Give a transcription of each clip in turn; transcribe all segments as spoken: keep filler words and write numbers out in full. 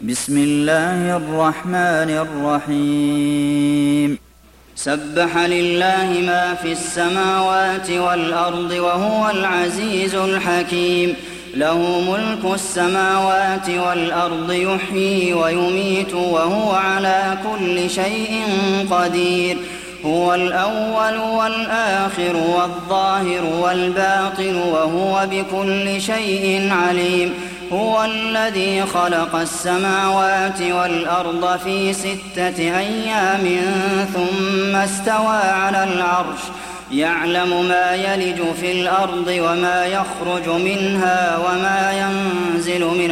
بسم الله الرحمن الرحيم سبح لله ما في السماوات والأرض وهو العزيز الحكيم له ملك السماوات والأرض يحيي ويميت وهو على كل شيء قدير هو الأول والآخر والظاهر والباطن وهو بكل شيء عليم هو الذي خلق السماوات والأرض في ستة أيام ثم استوى على العرش يعلم ما يلج في الأرض وما يخرج منها وما ينزل من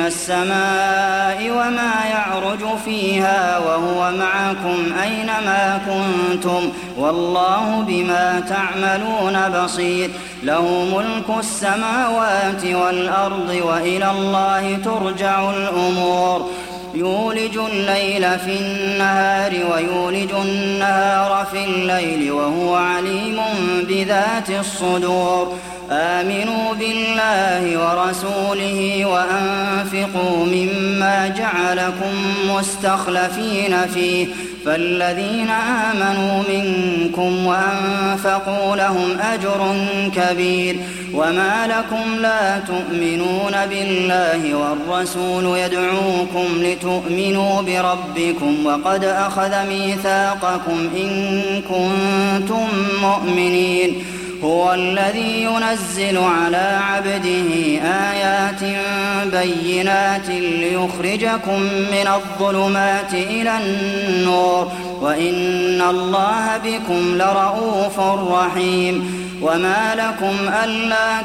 السماء وما يعرج فيها وهو معكم أينما كنتم والله بما تعملون بصير له ملك السماوات والأرض وإلى الله ترجع الأمور يولج الليل في النهار ويولج النهار في الليل وهو عليم بذات الصدور آمنوا بالله ورسوله وأنفقوا مما جعلكم مستخلفين فيه فالذين آمنوا منكم وأنفقوا لهم أجر كبير وما لكم لا تؤمنون بالله والرسول يدعوكم لتؤمنوا بربكم وقد أخذ ميثاقكم إن كنتم مؤمنين هو الذي ينزل على عبده آيات بينات ليخرجكم من الظلمات إلى النور وإن الله بكم لرءوف رحيم وما لكم ألا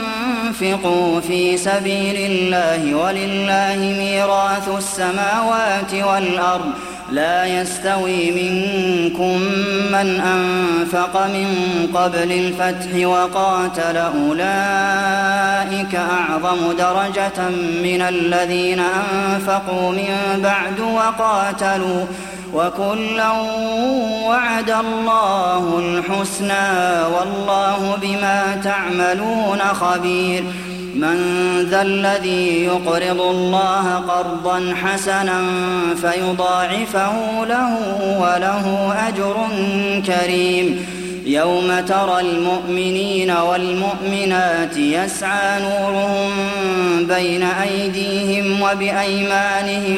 تنفقوا في سبيل الله ولله ميراث السماوات والأرض لا يستوي منكم من أنفق من قبل الفتح وقاتل أولئك أعظم درجة من الذين أنفقوا من بعد وقاتلوا وكلا وعد الله الحسنى والله بما تعملون خبير من ذا الذي يقرض الله قرضا حسنا فيضاعفه له وله أجر كريم يوم ترى المؤمنين والمؤمنات يسعى نورهم بين أيديهم وبأيمانهم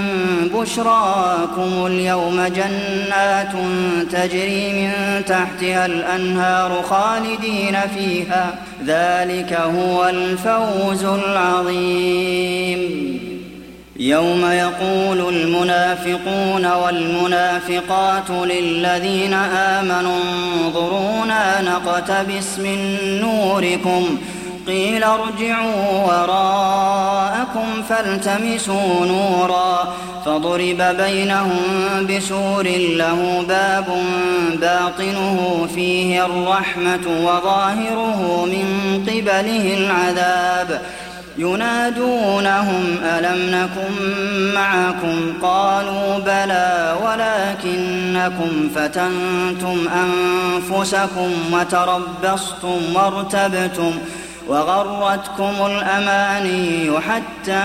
بشراكم اليوم جنات تجري من تحتها الأنهار خالدين فيها ذلك هو الفوز العظيم يوم يقول المنافقون والمنافقات للذين آمنوا انظرونا نقتبس من نوركم قيل ارجعوا وراءكم فالتمسوا نورا فضرب بينهم بسور له باب باطنه فيه الرحمة وظاهره من قبله العذاب ينادونهم ألم نكن معكم قالوا بلى ولكنكم فتنتم أنفسكم وتربصتم وارتبتم وغرتكم الأماني حتى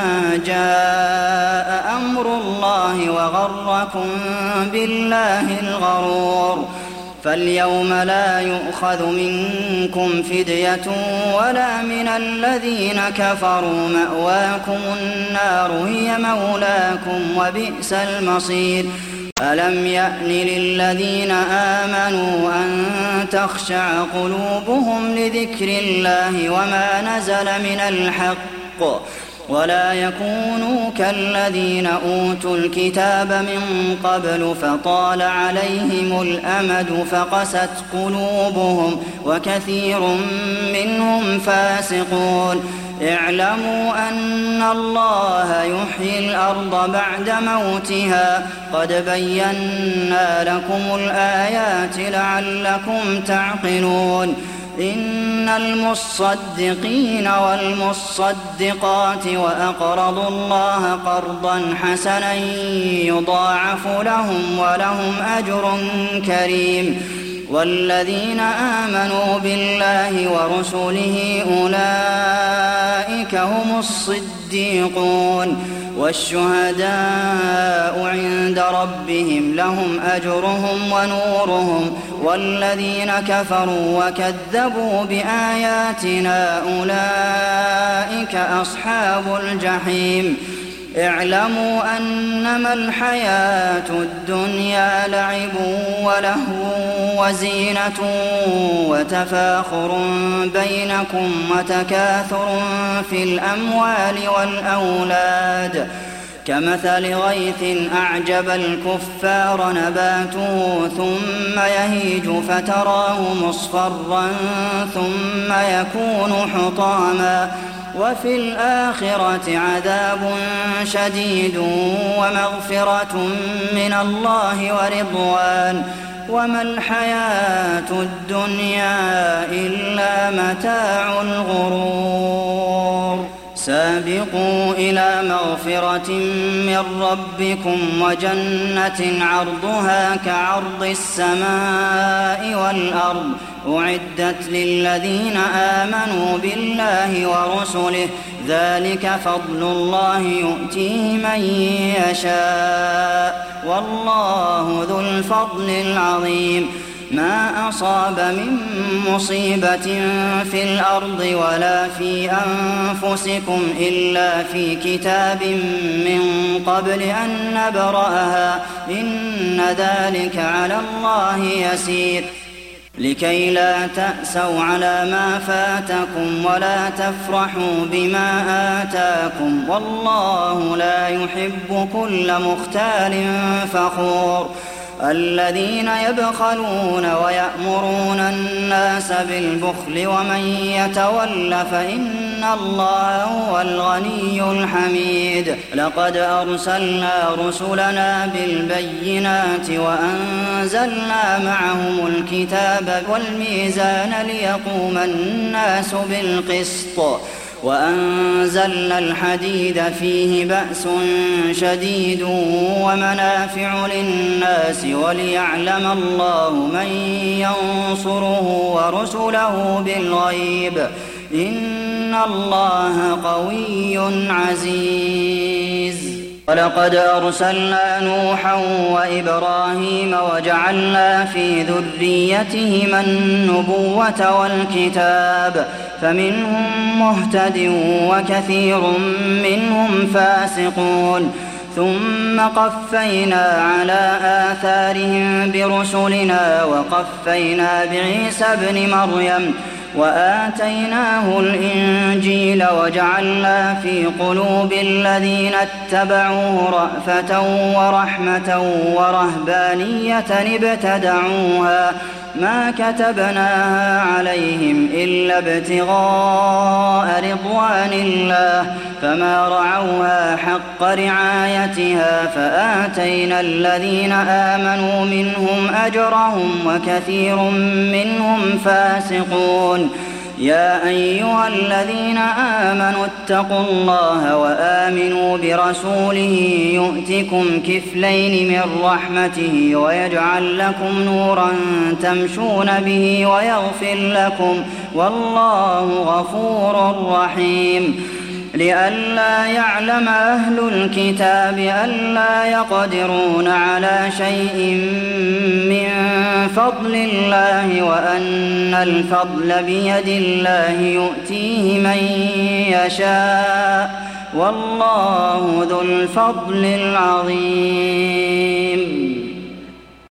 جاء أمر الله وغركم بالله الغرور فاليوم لا يؤخذ منكم فدية ولا من الذين كفروا مأواكم النار هي مولاكم وبئس المصير ألم يأن للذين آمنوا أن تخشع قلوبهم لذكر الله وما نزل من الحق ولا يكونوا كالذين أوتوا الكتاب من قبل فطال عليهم الأمد فقست قلوبهم وكثير منهم فاسقون اعلموا أن الله يحيي الأرض بعد موتها قد بينا لكم الآيات لعلكم تعقلون إن المصدقين والمصدقات وأقرضوا الله قرضا حسنا يضاعف لهم ولهم أجر كريم والذين آمنوا بالله ورسله أولئك هم الصديقون والشهداء عند ربهم لهم أجرهم ونورهم والذين كفروا وكذبوا بآياتنا أولئك أصحاب الجحيم اعلموا أنما الحياة الدنيا لعب ولهو وزينة وتفاخر بينكم وتكاثر في الأموال والأولاد كمثل غيث أعجب الكفار نباته ثم يهيج فتراه مصفرا ثم يكون حطاما وفي الآخرة عذاب شديد ومغفرة من الله ورضوان وما الحياة الدنيا إلا متاع الغرور سابقوا إلى مغفرة من ربكم وجنة عرضها كعرض السماء والأرض أعدت للذين آمنوا بالله ورسله ذلك فضل الله يؤتيه من يشاء والله ذو الفضل العظيم ما أصاب من مصيبة في الأرض ولا في أنفسكم إلا في كتاب من قبل أن نبرأها إن ذلك على الله يسير لكي لا تأسوا على ما فاتكم ولا تفرحوا بما آتاكم والله لا يحب كل مختال فخور الذين يبخلون ويأمرون الناس بالبخل ومن يتول فإن الله هو الغني الحميد لقد أرسلنا رسلنا بالبينات وأنزلنا معهم الكتاب والميزان ليقوم الناس بالقسط وأنزلنا الحديد فيه بأس شديد ومنافع للناس وليعلم الله من ينصره ورسله بالغيب إن الله قوي عزيز ولقد أرسلنا نوحا وإبراهيم وجعلنا في ذريتهما النبوة والكتاب فمنهم مهتد وكثير منهم فاسقون ثم قفينا على آثارهم برسلنا وقفينا بعيسى ابن مريم وآتيناه الإنجيل وجعلنا في قلوب الذين اتبعوه رأفة ورحمة ورهبانية ابتدعوها ما كتبناها عليهم إلا ابتغاء رضوان الله فما رعوها حق رعايتها فآتينا الذين آمنوا منهم أجرهم وكثير منهم فاسقون يا أيها الذين آمنوا اتقوا الله وآمنوا برسوله يؤتكم كفلين من رحمته ويجعل لكم نورا تمشون به ويغفر لكم والله غفور رحيم لئلا يعلم أهل الكتاب ألا يقدرون على شيء من فضل الله وأن الفضل بيد الله يؤتيه من يشاء والله ذو الفضل العظيم